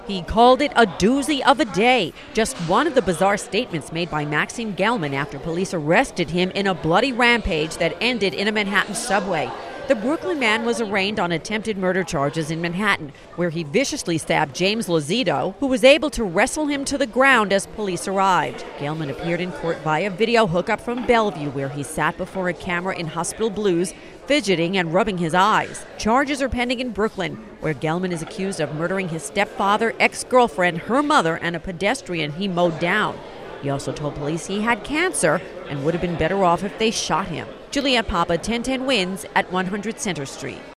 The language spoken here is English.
He called it a doozy of a day. Just one of the bizarre statements made by Maxim Gelman after police arrested him in a bloody rampage that ended in a Manhattan subway. The Brooklyn man was arraigned on attempted murder charges in Manhattan, where he viciously stabbed James Lozito, who was able to wrestle him to the ground as police arrived. Gelman appeared in court via video hookup from Bellevue, where he sat before a camera in Hospital Blues, fidgeting and rubbing his eyes. Charges are pending in Brooklyn, where Gelman is accused of murdering his stepfather, ex-girlfriend, her mother, and a pedestrian he mowed down. He also told police he had cancer and would have been better off if they shot him. Juliette Papa, 1010 Wins at 100 Center Street.